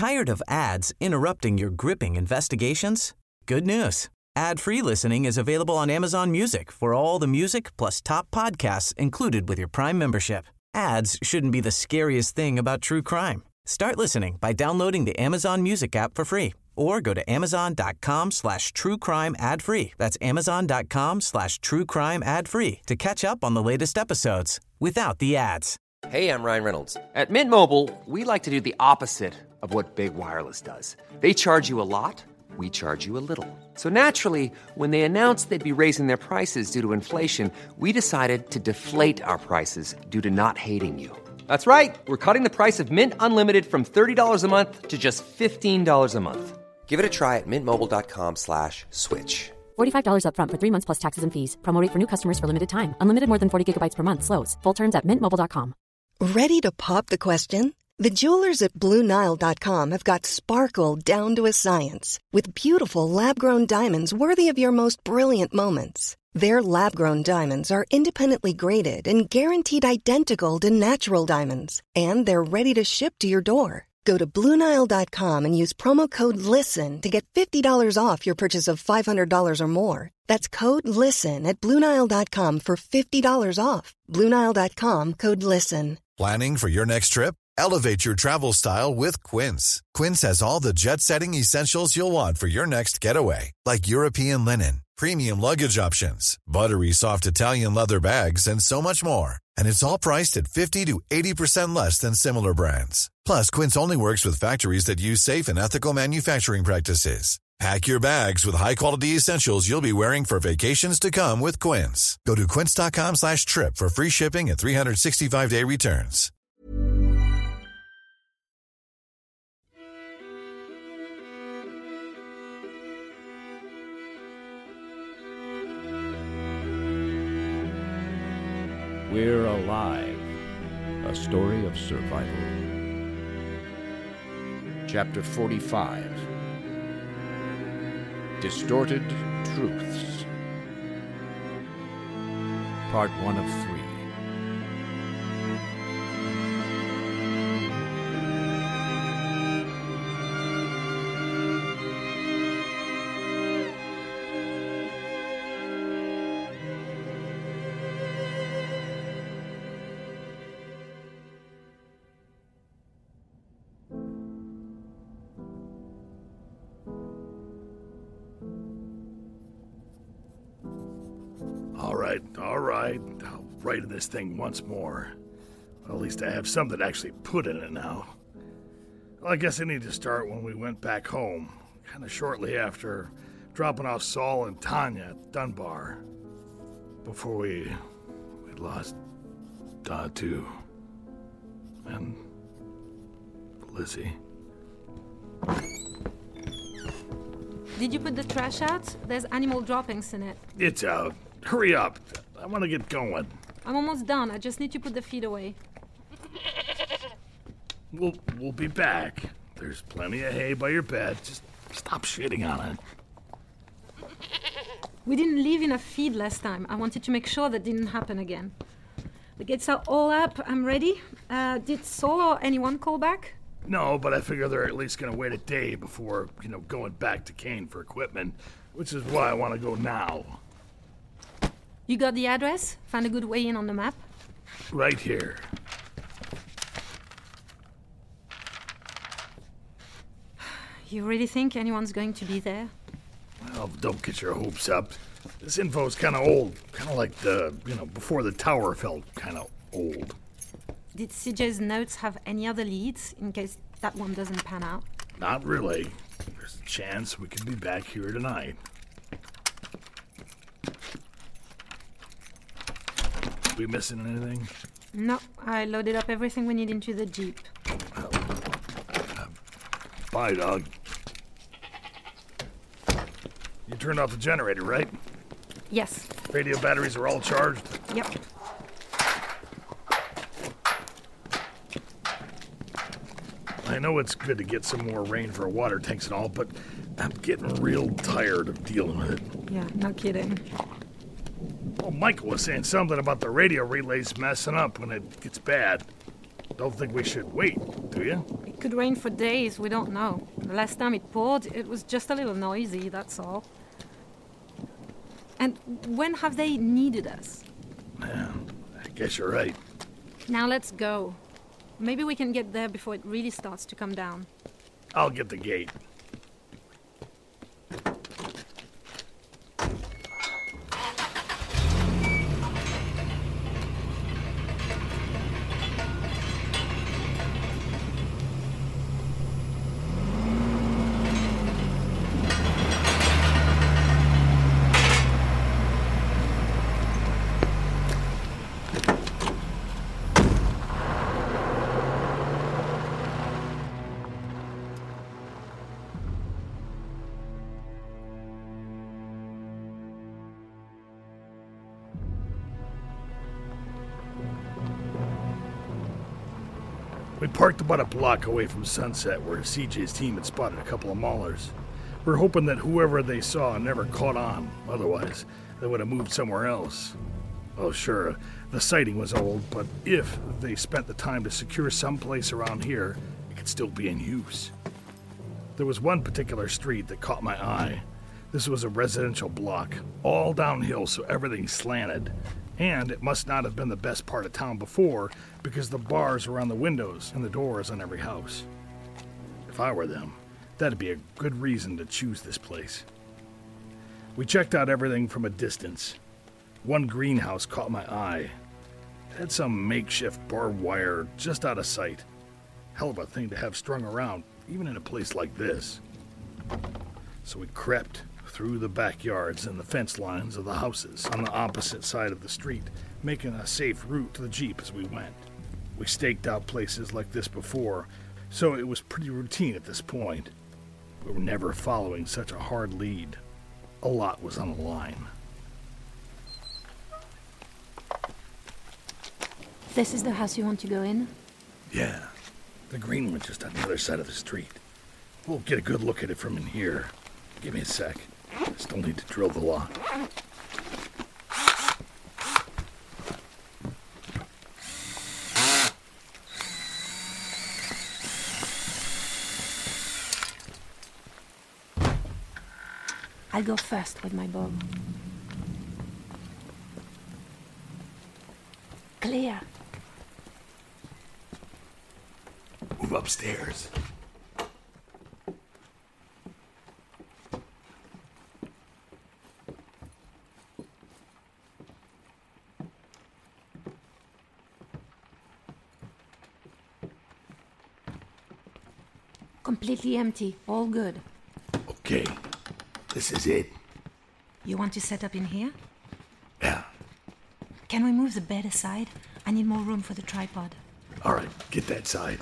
Tired of ads interrupting your gripping investigations? Good news. Ad-free listening is available on Amazon Music for all the music plus top podcasts included with your Prime membership. Ads shouldn't be the scariest thing about true crime. Start listening by downloading the Amazon Music app for free or go to amazon.com/truecrime ad-free. That's amazon.com/truecrime ad-free to catch up on the latest episodes without the ads. Hey, I'm Ryan Reynolds. At Mint Mobile, we like to do the opposite of what Big Wireless does. They charge you a lot. We charge you a little. So naturally, when they announced they'd be raising their prices due to inflation, we decided to deflate our prices due to not hating you. That's right. We're cutting the price of Mint Unlimited from $30 a month to just $15 a month. Give it a try at mintmobile.com/switch. $45 up front for 3 months plus taxes and fees. Promo rate for new customers for limited time. Unlimited more than 40 gigabytes per month slows. Full terms at mintmobile.com. Ready to pop the question? The jewelers at BlueNile.com have got sparkle down to a science with beautiful lab-grown diamonds worthy of your most brilliant moments. Their lab-grown diamonds are independently graded and guaranteed identical to natural diamonds, and they're ready to ship to your door. Go to BlueNile.com and use promo code LISTEN to get $50 off your purchase of $500 or more. That's code LISTEN at BlueNile.com for $50 off. BlueNile.com, code LISTEN. Planning for your next trip? Elevate your travel style with Quince. Quince has all the jet-setting essentials you'll want for your next getaway, like European linen, premium luggage options, buttery soft Italian leather bags, and so much more. And it's all priced at 50 to 80% less than similar brands. Plus, Quince only works with factories that use safe and ethical manufacturing practices. Pack your bags with high-quality essentials you'll be wearing for vacations to come with Quince. Go to quince.com/trip for free shipping and 365-day returns. We're Alive, a story of survival. Chapter 45, Distorted Truths. Part 1 of 3. All right. I'll write this thing once more. Well, at least I have something to actually put in it now. Well, I guess I need to start when we went back home, kind of shortly after dropping off Saul and Tanya at Dunbar. Before we lost Datu and Lizzie. Did you put the trash out? There's animal droppings in it. It's out. Hurry up. I want to get going. I'm almost done. I just need to put the feed away. We'll be back. There's plenty of hay by your bed. Just stop shitting on it. We didn't leave enough feed last time. I wanted to make sure that didn't happen again. The gates are all up. I'm ready. Did Saul or anyone call back? No, but I figure they're at least going to wait a day before, going back to Kane for equipment, which is why I want to go now. You got the address? Found a good way in on the map? Right here. You really think anyone's going to be there? Well, don't get your hopes up. This info's kind of old. Kind of like before the tower felt kind of old. Did CJ's notes have any other leads in case that one doesn't pan out? Not really. There's a chance we could be back here tonight. We missing anything? No, I loaded up everything we need into the Jeep. Bye, dog. You turned off the generator, right? Yes. Radio batteries are all charged? Yep. I know it's good to get some more rain for water tanks and all, but I'm getting real tired of dealing with it. Yeah, no kidding. Well, Michael was saying something about the radio relays messing up when it gets bad. Don't think we should wait, do you? It Could rain for days, we don't know. The last time it poured, it was just a little noisy, that's all. And when have they needed us? Yeah, I guess you're right. Now let's go. Maybe we can get there before it really starts to come down. I'll get the gate. We parked about a block away from Sunset where CJ's team had spotted a couple of maulers. We're hoping that whoever they saw never caught on. Otherwise, they would have moved somewhere else. Oh, sure, the sighting was old, but if they spent the time to secure some place around here, it could still be in use. There was one particular street that caught my eye. This was a residential block, all downhill, so everything slanted. And it must not have been the best part of town before, because the bars were on the windows and the doors on every house. If I were them, that'd be a good reason to choose this place. We checked out everything from a distance. One greenhouse caught my eye. It had some makeshift barbed wire just out of sight. Hell of a thing to have strung around, even in a place like this. So we crept through the backyards and the fence lines of the houses on the opposite side of the street, making a safe route to the Jeep as we went. We staked out places like this before, so it was pretty routine at this point. We were never following such a hard lead. A lot was on the line. This is the house you want to go in? Yeah, the green one just on the other side of the street. We'll get a good look at it from in here. Give me a sec. Still need to drill the lock. I'll go first with my bow. Clear. Move upstairs. Completely empty, all good. Okay, this is it. You want to set up in here? Yeah. Can we move the bed aside? I need more room for the tripod. All right, get that side.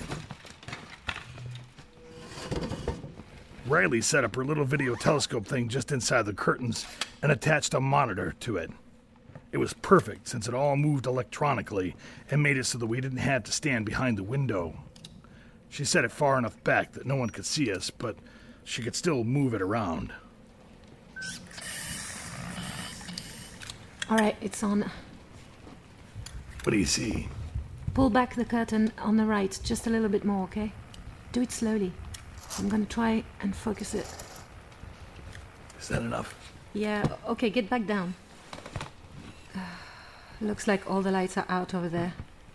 Riley set up her little video telescope thing just inside the curtains and attached a monitor to it. It was perfect since it all moved electronically and made it so that we didn't have to stand behind the window. She set it far enough back that no one could see us, but she could still move it around. All right, it's on. What do you see? Pull back the curtain on the right, just a little bit more, okay? Do it slowly. I'm gonna try and focus it. Is that enough? Yeah, okay, get back down. Looks like all the lights are out over there.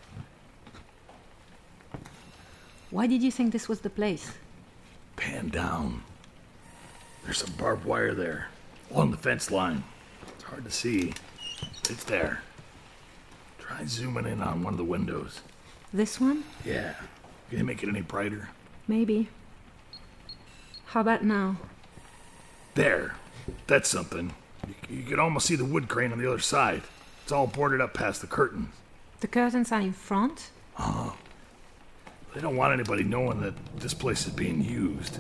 Why did you think this was the place? Pan down. There's some barbed wire there, along the fence line. It's hard to see. It's there. Try zooming in on one of the windows. This one? Yeah. Can you make it any brighter? Maybe. How about now? There. That's something. You can almost see the wood crane on the other side. It's all boarded up past the curtains. The curtains are in front? They don't want anybody knowing that this place is being used.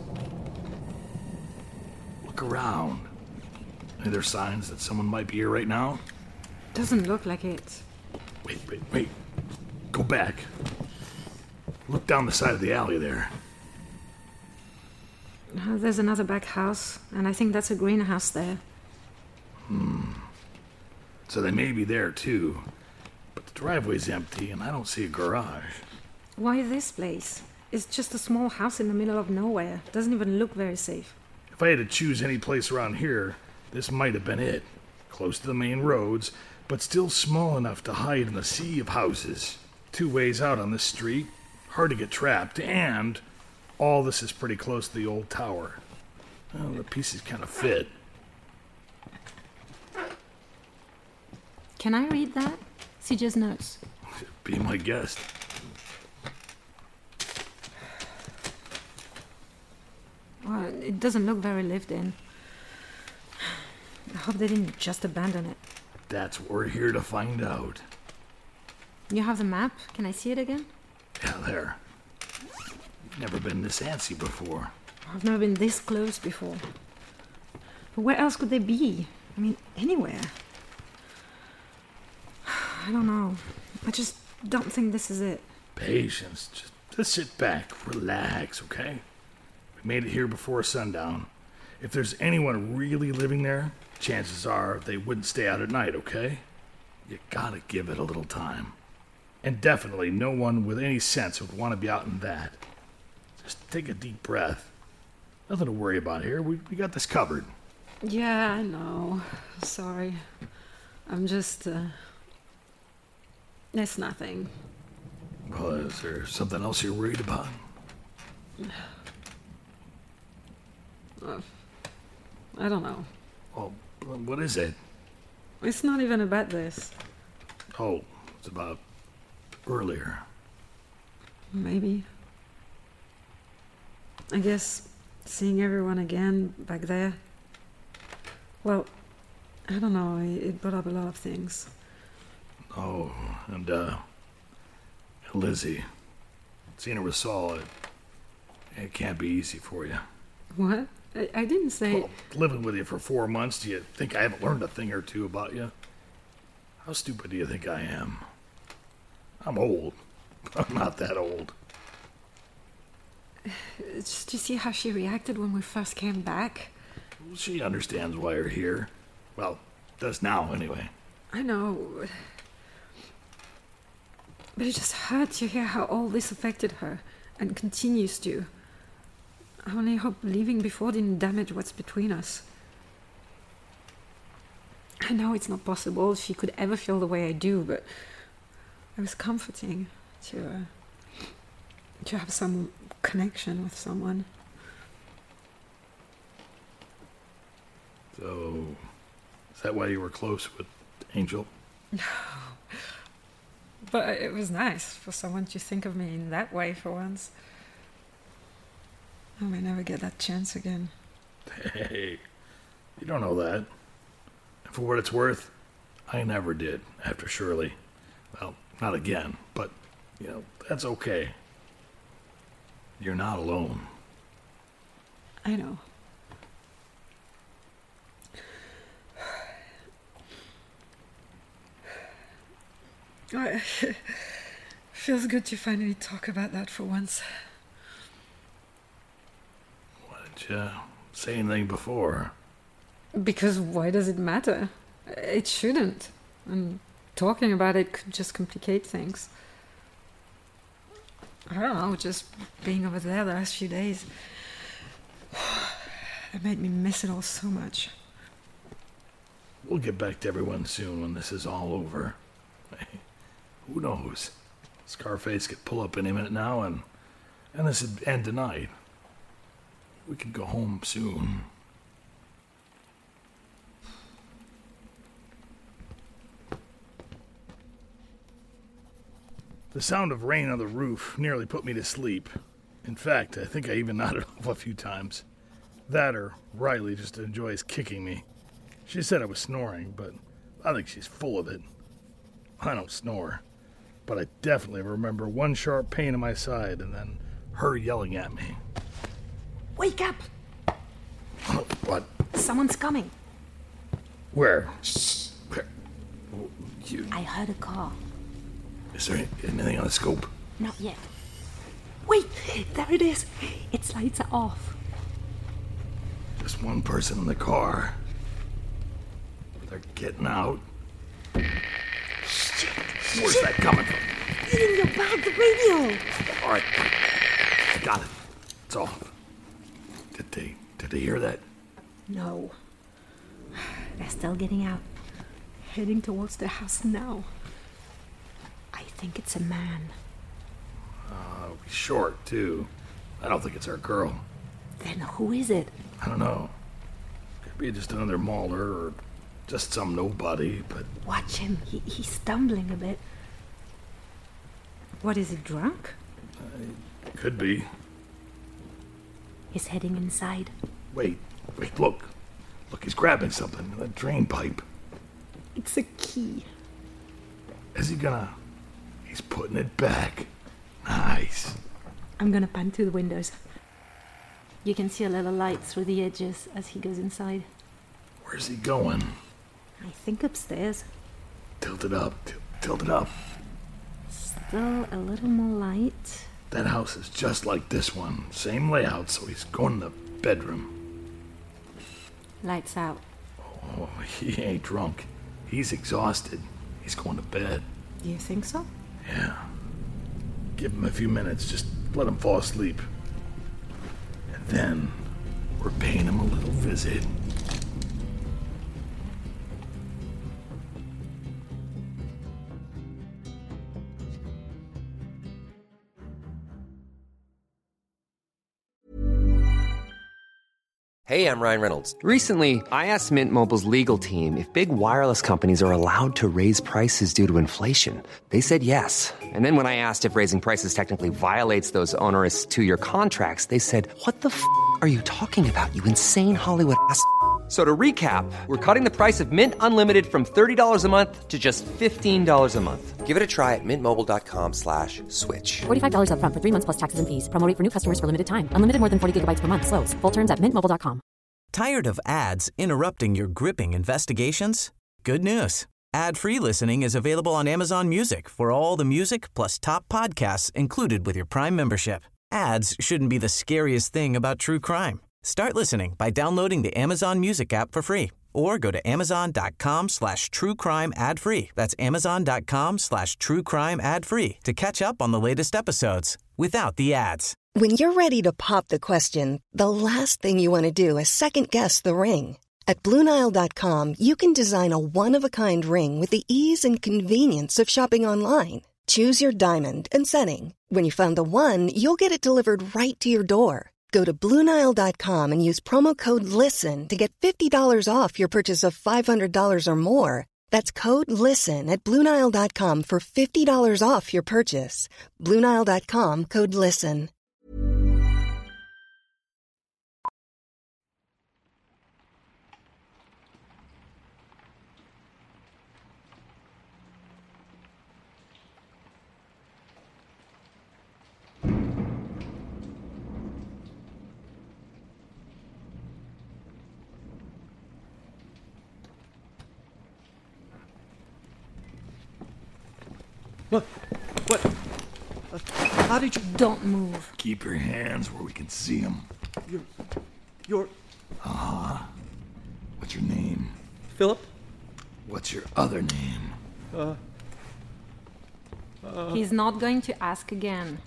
Look around. Are there signs that someone might be here right now? Doesn't look like it. Wait. Go back. Look down the side of the alley there. There's another back house, and I think that's a greenhouse there. So they may be there too. But the driveway's empty, and I don't see a garage. Why this place? It's just a small house in the middle of nowhere. Doesn't even look very safe. If I had to choose any place around here, this might have been it. Close to the main roads, but still small enough to hide in the sea of houses. 2 ways out on this street, hard to get trapped, and all this is pretty close to the old tower. Well, the pieces kind of fit. Can I read that? CJ's notes. Be my guest. Well, it doesn't look very lived in. I hope they didn't just abandon it. That's what we're here to find out. You have the map? Can I see it again? Yeah, there. Never been this antsy before. I've never been this close before. But where else could they be? I mean, anywhere. I don't know. I just don't think this is it. Patience. Just sit back. Relax, okay? We made it here before sundown. If there's anyone really living there, chances are they wouldn't stay out at night, okay? You gotta give it a little time. And definitely no one with any sense would want to be out in that. Just take a deep breath. Nothing to worry about here. We got this covered. Yeah, I know. Sorry. I'm just, it's nothing. Well, is there something else you're worried about? I don't know. Well, what is it? It's not even about this. Oh, it's about earlier. Maybe. I guess seeing everyone again back there. Well, I don't know. It brought up a lot of things. Oh, and Lizzie. Seeing her with Saul, it can't be easy for you. What? I didn't say... Well, living with you for 4 months, do you think I haven't learned a thing or two about you? How stupid do you think I am? I'm old. I'm not that old. Just to see how she reacted when we first came back. Well, she understands why you're here. Well, does now, anyway. I know. But it just hurt to hear how all this affected her, and continues to. I only hope leaving before didn't damage what's between us. I know it's not possible she could ever feel the way I do, but it was comforting to have some connection with someone. So, is that why you were close with Angel? No. But it was nice for someone to think of me in that way for once. I may never get that chance again. Hey, you don't know that. And for what it's worth, I never did after Shirley. Well, not again, but, that's okay. You're not alone. I know. Feels good to finally talk about that for once. Why didn't you say anything before? Because why does it matter? It shouldn't. And talking about it could just complicate things. I don't know, just being over there the last few days. It made me miss it all so much. We'll get back to everyone soon when this is all over. Hey, who knows? Scarface could pull up any minute now, and this would end tonight. We could go home soon. The sound of rain on the roof nearly put me to sleep. In fact, I think I even nodded off a few times. That or Riley just enjoys kicking me. She said I was snoring, but I think she's full of it. I don't snore, but I definitely remember one sharp pain in my side and then her yelling at me. Wake up! What? Someone's coming. Where? Shh. Where? I heard a car. Is there anything on the scope? Not yet. Wait, there it is. Its lights are off. Just one person in the car. They're getting out. Shit. Where's that coming from? In your bag, the radio. All right. lights off. Did they hear that? No. They're still getting out. Heading towards the house now. I think it's a man. He's short, too. I don't think it's our girl. Then who is it? I don't know. Could be just another mauler or just some nobody, but... Watch him. He's stumbling a bit. What, is he drunk? Could be. He's heading inside. Wait, look. Look, he's grabbing something. A drain pipe. It's a key. Is he gonna... He's putting it back. Nice. I'm gonna pan to the windows. You can see a little light through the edges as he goes inside. Where's he going? I think upstairs. Tilt it up. Tilt it up. Still a little more light. That house is just like this one. Same layout, so he's going in the bedroom. Lights out. Oh, he ain't drunk. He's exhausted. He's going to bed. Do you think so? Yeah. Give him a few minutes. Just let him fall asleep. And then we're paying him a little visit. Hey, I'm Ryan Reynolds. Recently, I asked Mint Mobile's legal team if big wireless companies are allowed to raise prices due to inflation. They said yes. And then when I asked if raising prices technically violates those onerous two-year contracts, they said, "What the f*** are you talking about, you insane Hollywood ass?" So to recap, we're cutting the price of Mint Unlimited from $30 a month to just $15 a month. Give it a try at mintmobile.com/switch. $45 up front for 3 months plus taxes and fees. Promo rate for new customers for limited time. Unlimited more than 40 gigabytes per month. Slows full terms at mintmobile.com. Tired of ads interrupting your gripping investigations? Good news. Ad-free listening is available on Amazon Music for all the music plus top podcasts included with your Prime membership. Ads shouldn't be the scariest thing about true crime. Start listening by downloading the Amazon Music app for free or go to amazon.com/truecrime ad-free. That's amazon.com/truecrime ad-free to catch up on the latest episodes without the ads. When you're ready to pop the question, the last thing you want to do is second-guess the ring. At BlueNile.com, you can design a one-of-a-kind ring with the ease and convenience of shopping online. Choose your diamond and setting. When you find the one, you'll get it delivered right to your door. Go to BlueNile.com and use promo code LISTEN to get $50 off your purchase of $500 or more. That's code LISTEN at BlueNile.com for $50 off your purchase. BlueNile.com, code LISTEN. What? How did you... Don't move. Keep your hands where we can see them. You're... What's your name? Philip? What's your other name? He's not going to ask again.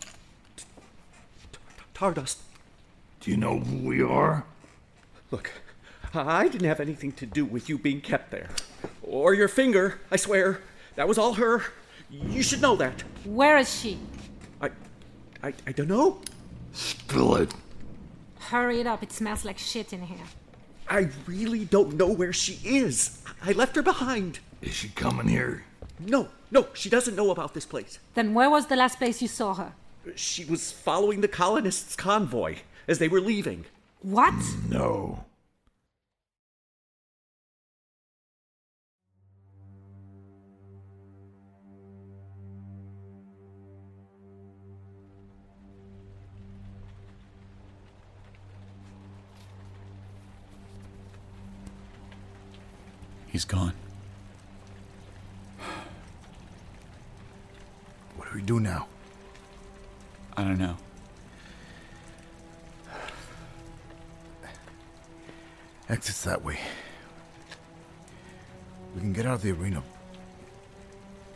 Tardust. Do you know who we are? Look, I didn't have anything to do with you being kept there. Or your finger, I swear. That was all her. You should know that. Where is she? I don't know. Spill it. Hurry it up, it smells like shit in here. I really don't know where she is. I left her behind. Is she coming here? No, she doesn't know about this place. Then where was the last place you saw her? She was following the colonists' convoy as they were leaving. What? No. He's gone. What do we do now? I don't know. Exit's that way. We can get out of the arena.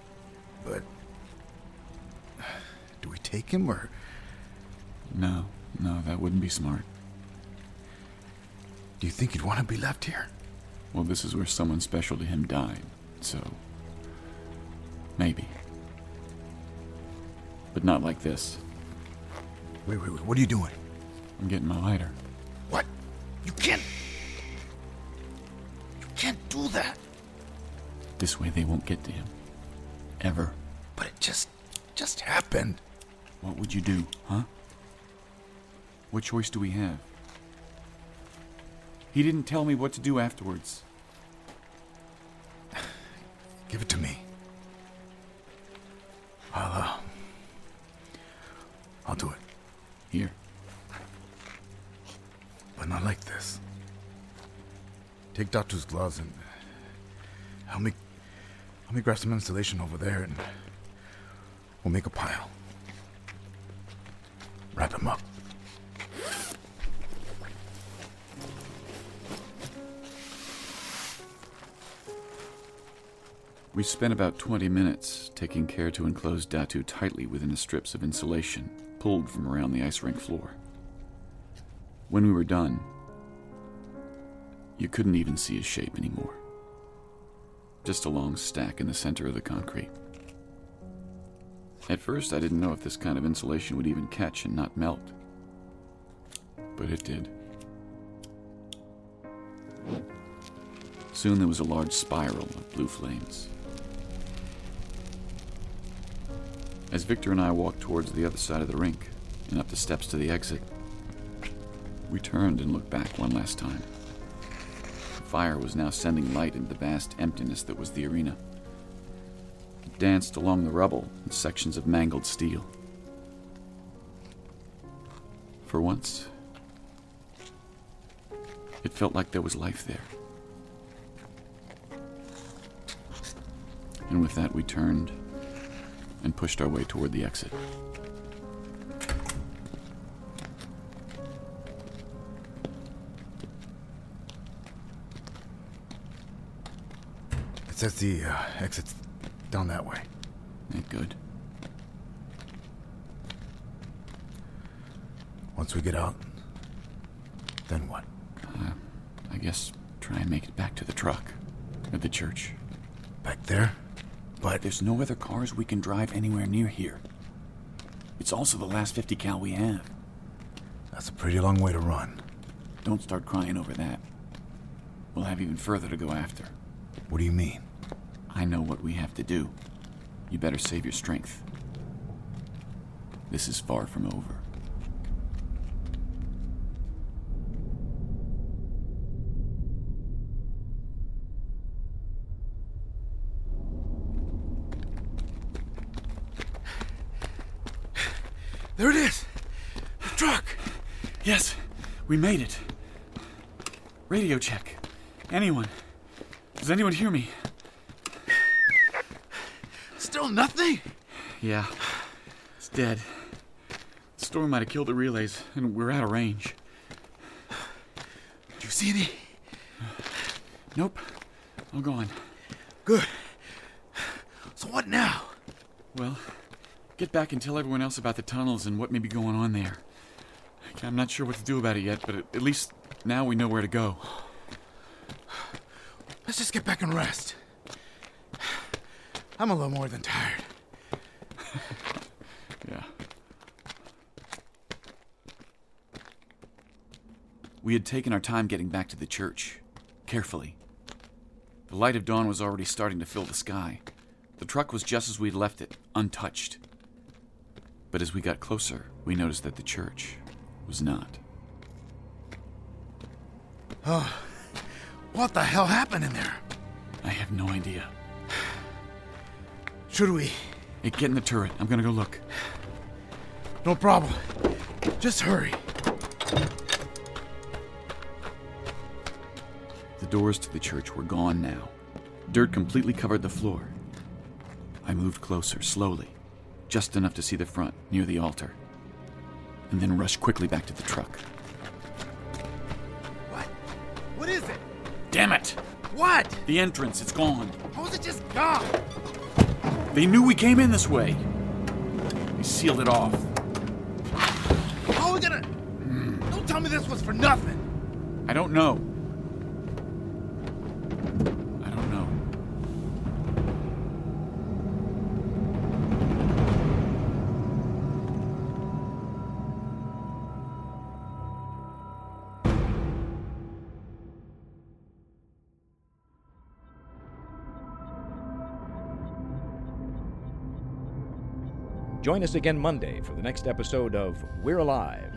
But... do we take him, or...? No. No, that wouldn't be smart. Do you think you'd want to be left here? Well, this is where someone special to him died, so... maybe. But not like this. Wait. What are you doing? I'm getting my lighter. What? You can't do that. This way they won't get to him. Ever. But it just happened. What would you do, huh? What choice do we have? He didn't tell me what to do afterwards. Give it to me. I'll do it. Here. But not like this. Take Datu's gloves and help me grab some insulation over there, and we'll make a pile. Wrap him up. We spent about 20 minutes taking care to enclose Datu tightly within the strips of insulation pulled from around the ice rink floor. When we were done, you couldn't even see his shape anymore. Just a long stack in the center of the concrete. At first, I didn't know if this kind of insulation would even catch and not melt. But it did. Soon there was a large spiral of blue flames. As Victor and I walked towards the other side of the rink and up the steps to the exit, we turned and looked back one last time. The fire was now sending light into the vast emptiness that was the arena. It danced along the rubble in sections of mangled steel. For once, it felt like there was life there. And with that, we turned and pushed our way toward the exit. It says the exit's down that way. Ain't good. Once we get out, then what? I guess try and make it back to the truck at the church. Back there? But there's no other cars we can drive anywhere near here. It's also the last 50 cal we have. That's a pretty long way to run. Don't start crying over that. We'll have even further to go after. What do you mean? I know what we have to do. You better save your strength. This is far from over. There it is! The truck! Yes, we made it. Radio check. Anyone? Does anyone hear me? Still nothing? Yeah, it's dead. The storm might have killed the relays, and we're out of range. Did you see any? Nope. All gone. Good. So what now? Well, get back and tell everyone else about the tunnels and what may be going on there. I'm not sure what to do about it yet, but at least now we know where to go. Let's just get back and rest. I'm a little more than tired. Yeah. We had taken our time getting back to the church, carefully. The light of dawn was already starting to fill the sky. The truck was just as we'd left it, untouched. But as we got closer, we noticed that the church was not. Oh, what the hell happened in there? I have no idea. Should we? Hey, get in the turret. I'm gonna go look. No problem. Just hurry. The doors to the church were gone now. Dirt completely covered the floor. I moved closer, slowly, just enough to see the front, near the altar, and then rushed quickly back to the truck. What? What is it? Damn it! What? The entrance, it's gone. How is it just gone? They knew we came in this way. They sealed it off. How are we gonna... was for nothing. I don't know. I don't know. Join us again Monday for the next episode of We're Alive.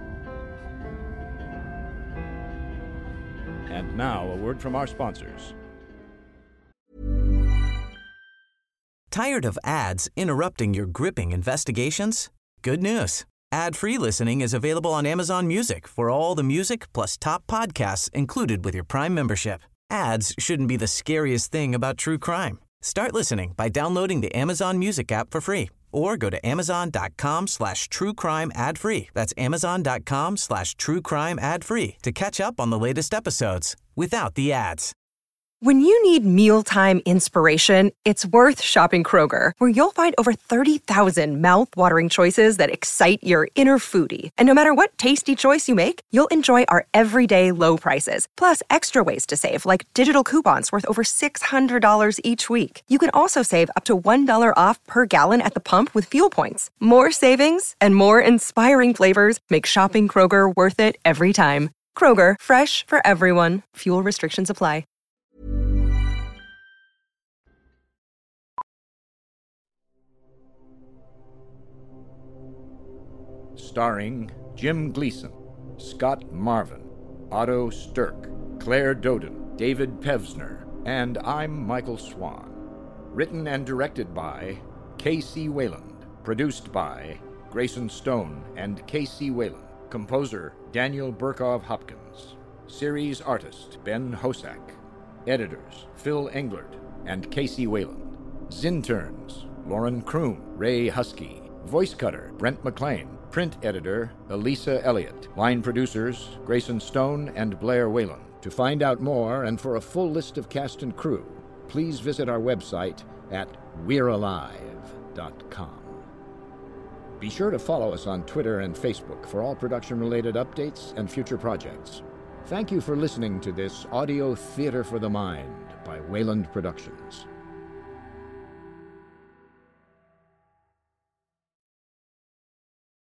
And now, a word from our sponsors. Tired of ads interrupting your gripping investigations? Good news. Ad-free listening is available on Amazon Music for all the music plus top podcasts included with your Prime membership. Ads shouldn't be the scariest thing about true crime. Start listening by downloading the Amazon Music app for free or go to amazon.com/truecrime ad-free. That's amazon.com/truecrime ad-free to catch up on the latest episodes without the ads. When you need mealtime inspiration, it's worth shopping Kroger, where you'll find over 30,000 mouth-watering choices that excite your inner foodie. And no matter what tasty choice you make, you'll enjoy our everyday low prices, plus extra ways to save, like digital coupons worth over $600 each week. You can also save up to $1 off per gallon at the pump with fuel points. More savings and more inspiring flavors make shopping Kroger worth it every time. Kroger, fresh for everyone. Fuel restrictions apply. Starring Jim Gleason, Scott Marvin, Otto Stirk, Claire Doden, David Pevsner, and I'm Michael Swan. Written and directed by K.C. Wayland. Produced by Grayson Stone and K.C. Wayland. Composer Daniel Burkov Hopkins. Series artist Ben Hosack. Editors Phil Englert and K.C. Wayland. Zinterns Lauren Kroom, Ray Husky. Voice cutter Brent McLean. Print editor Elisa Elliott. Line producers Grayson Stone and Blair Whalen. To find out more and for a full list of cast and crew, please visit our website at we'realive.com. Be sure to follow us on Twitter and Facebook for all production-related updates and future projects. Thank you for listening to this audio theater for the mind by Wayland Productions.